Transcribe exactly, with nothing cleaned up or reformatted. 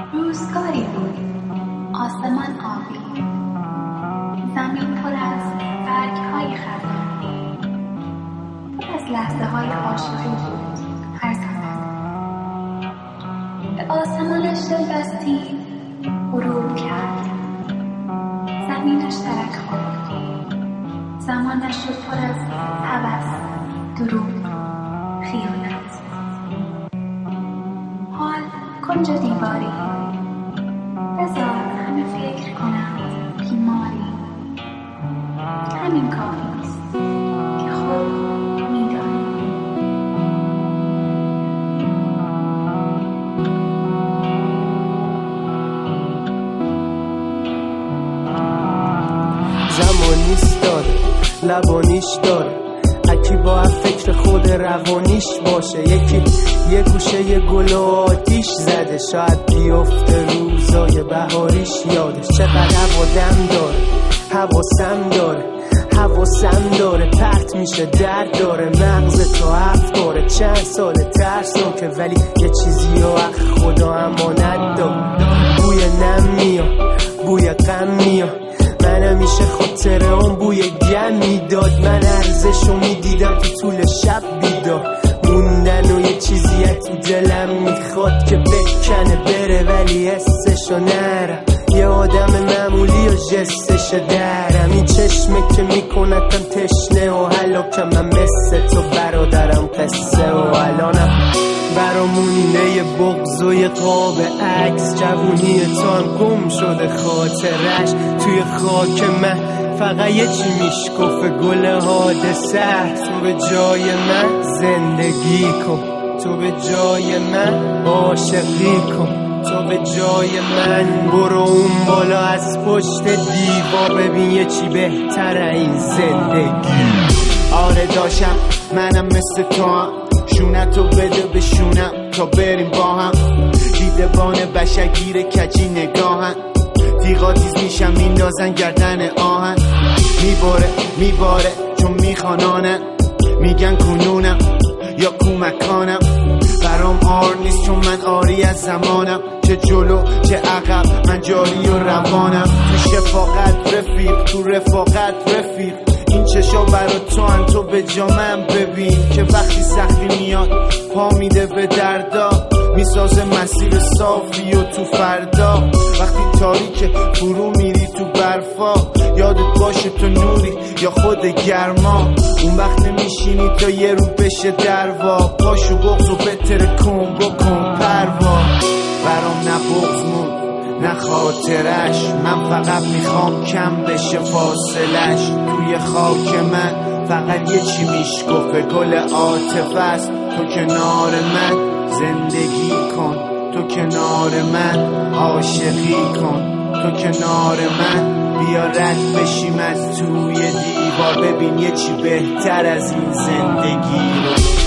روزگاری بود، آسمان آبی، زمین پر از برگ‌های خزان، پر از لحظه‌های عاشقی بود هر زمان. به آسمانش دل بستیم، غروب کرد، زمینش ترک خورد، زمانش شد پر از هوس، دروغ، خیانت. حال کنج دیواری، بذار همه فکر کنند بیماری. همین کافیست که خود میدانی. زمانیش داره، لبانیش داره، اکی با فکر خود روانیش باشه. یکی یه گوشه یه گل آتیش زده، شاید بیفته روزای بهاریش یادش. چقدر هوادم داره، حواسم داره، حواسم داره، پرت میشه درد داره، مغز تو افکاره. چند ساله ترسم که ولی یه چیزی رو خدا امانت داره. بوی نم میاد، بوی غم میاد، من همیشه خاطره اون بوی گم میداد. من ارزشو میدیدم تو طول شب بیدار موندن و یه چیزی تو دلم میخواد که بکنه بره ولی حسشو نرم. یه آدم معمولی و جستش درم، این چشمه که میکنتم تشنه و هلاکم. من مثل تو برادرم قصه و الانم برامونه یه بغض و یه قاب عکس. جوونی تو هم گم شده خاطرش توی خاک من. فقط یه چی میشکفه گل حادثه، تو به جای من زندگی کن، تو به جای من عاشقی کن، تو به جای من برو اون بالا از پشت دیوار ببین یه چی بهتره این زندگی. آره داشتم منم مثل تو هم، شونتو بده به شونم تا بریم با هم. دیدبان بشگیر کجی نگاهن، تیغا تیز میشم میندازن گردن آهن. میباره میباره چون میخوانانن، میگن کنونم یا کومکانم. برام آر نیست چون من آری از زمانم، چه جلو چه عقب من جاری و روانم. تو شفاقت رفیق، تو رفاقت رفیق، این چشا برا تو هم تو به جا من ببین که وقتی سختی میاد پا میده به دردا، میسازه مسیر صافی و تو فردا. وقتی تاریکه فرو میری تو برفا، یادت باشه تو نوری یا خود گرما. اون وقت نمیشینی تا یه رو بشه دروا، پاشو بغض و بتره کن بکن پروا. برام نه بغض موند نه خاطرش، من فقط میخوام کم بشه فاصلش. توی خاک من فقط یه چی میشکفه گل عاطفه است. تو کنار من زندگی کن، تو کنار من عاشقی کن، تو کنار من بیا رد بشیم از توی دیوار ببین یه چی بهتر از این زندگی رو.